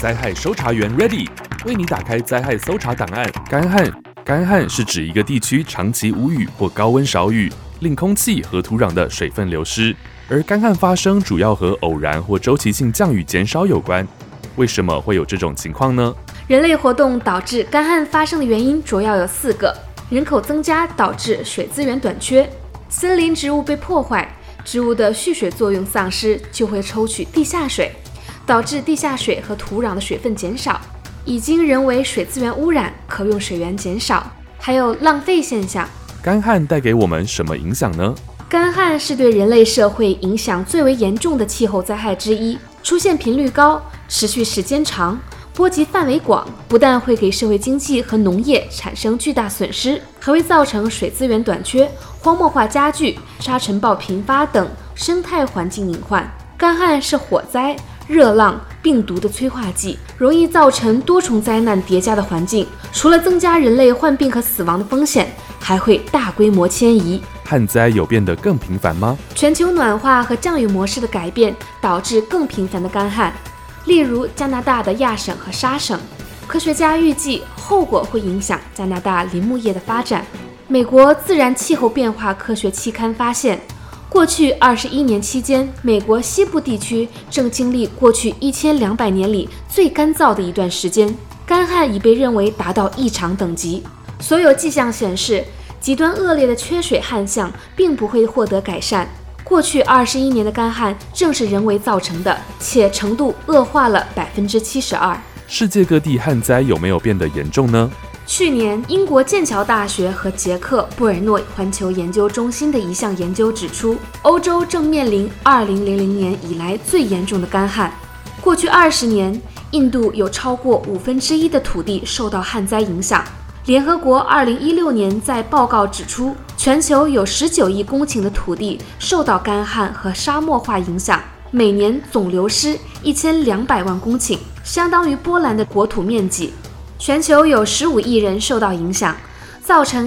灾害搜查员 Ready 为你打开灾害搜查档案。干旱是指一个地区长期无雨或高温少雨，令空气和土壤的水分流失。而干旱发生主要和偶然或周期性降雨减少有关。为什么会有这种情况呢？ 人类活动导致干旱发生的原因主要有4个：人口增加导致水资源短缺，森林植物被破坏，植物的蓄水作用丧失，就会抽取地下水，导致地下水和土壤的水分减少，已经人为水资源污染，可用水源减少，还有浪费现象。 干旱带给我们什么影响呢？ 干旱是对人类社会影响最为严重的气候灾害之一，出现频率高，持续时间长，波及范围广，不但会给社会经济和农业产生巨大损失，还会造成水资源短缺、荒漠化加剧、沙尘暴频发等生态环境隐患。干旱是火灾、热浪、病毒的催化剂，容易造成多重灾难叠加的环境，除了增加人类患病和死亡的风险，还会大规模迁移。 旱灾有变得更频繁吗？ 全球暖化和降雨模式的改变导致更频繁的干旱，例如加拿大的亚省和沙省。科学家预计后果会影响加拿大林木业的发展。美国自然气候变化科学期刊发现，过去21年期间，美国西部地区正经历过去1200年里最干燥的一段时间，干旱已被认为达到异常等级。所有迹象显示，极端恶劣的缺水旱象并不会获得改善。过去21年的干旱正是人为造成的，且程度恶化了72%。 世界各地旱灾有没有变得严重呢？ 去年，英国剑桥大学和捷克布尔诺环球研究中心的一项研究指出，欧洲正面临2000年以来最严重的干旱。过去20年，印度有超过1/5的土地受到旱灾影响。联合国2016年在报告指出，全球有19亿公顷的土地受到干旱和沙漠化影响，每年总流失1200万公顷，相当于波兰的国土面积。全球有15亿人受到影响，造成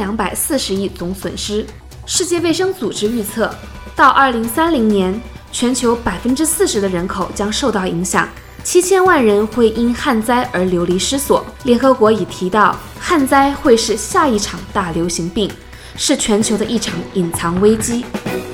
1240亿总损失。世界卫生组织预测，到2030年，全球40%的人口将受到影响，7000万人会因旱灾而流离失所。联合国已提到，旱灾会是下一场大流行病，是全球的一场隐藏危机。